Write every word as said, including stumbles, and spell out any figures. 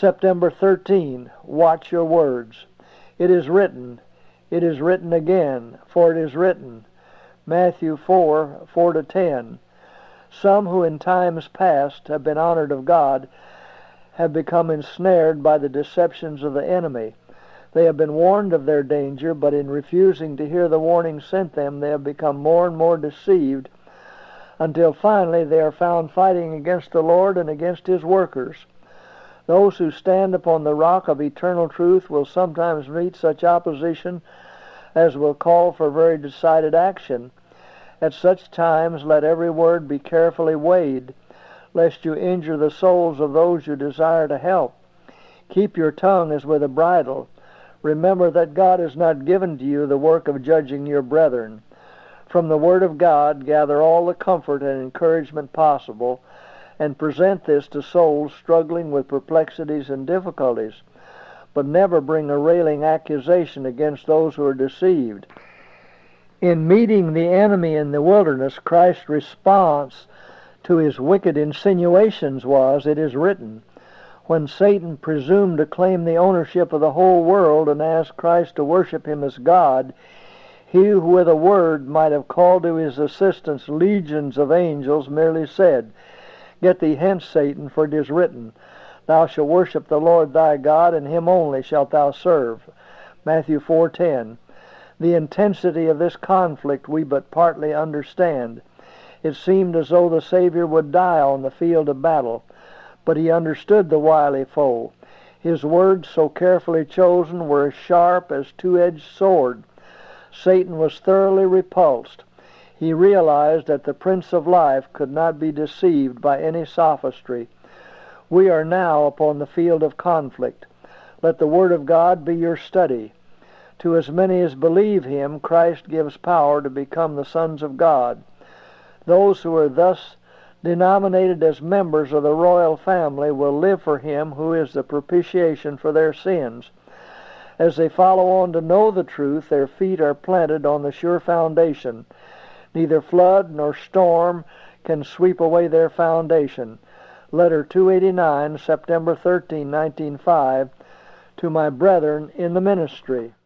September thirteenth. Watch your words. It is written, it is written again, for it is written. Matthew four, four to ten. Some who in times past have been honored of God have become ensnared by the deceptions of the enemy. They have been warned of their danger, but in refusing to hear the warning sent them, they have become more and more deceived, until finally they are found fighting against the Lord and against His workers. Those who stand upon the rock of eternal truth will sometimes meet such opposition as will call for very decided action. At such times let every word be carefully weighed, lest you injure the souls of those you desire to help. Keep your tongue as with a bridle. Remember that God has not given to you the work of judging your brethren. From the Word of God gather all the comfort and encouragement possible, and present this to souls struggling with perplexities and difficulties, but never bring a railing accusation against those who are deceived. In meeting the enemy in the wilderness, Christ's response to his wicked insinuations was, it is written. When Satan presumed to claim the ownership of the whole world and asked Christ to worship him as God, he who with a word might have called to his assistance legions of angels merely said, Get thee hence, Satan, for it is written, Thou shalt worship the Lord thy God, and him only shalt thou serve. Matthew four ten. The intensity of this conflict we but partly understand. It seemed as though the Savior would die on the field of battle, but he understood the wily foe. His words, so carefully chosen, were as sharp as a two-edged sword. Satan was thoroughly repulsed. He realized that the Prince of Life could not be deceived by any sophistry. We are now upon the field of conflict. Let the Word of God be your study. To as many as believe Him, Christ gives power to become the sons of God. Those who are thus denominated as members of the royal family will live for Him who is the propitiation for their sins. As they follow on to know the truth, their feet are planted on the sure foundation. Neither flood nor storm can sweep away their foundation. Letter two eighty-nine, September thirteenth, nineteen oh five, to my brethren in the ministry.